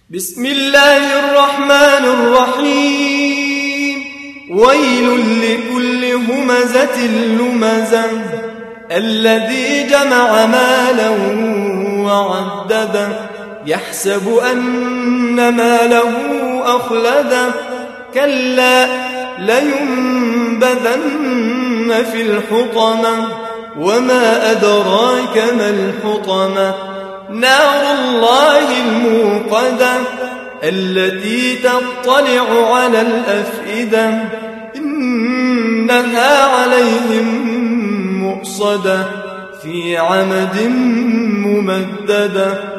بسم الله الرحمن الرحيم. ويل لكل همزة لمزة الذي جمع مالا وعدده يحسب أن ماله أخلده كلا لينبذن في الحطمة وما أدراك ما الحطمة نار الله الموقدة التي تطلع على الأفئدة إنها عليهم مؤصدة في عمد ممددة.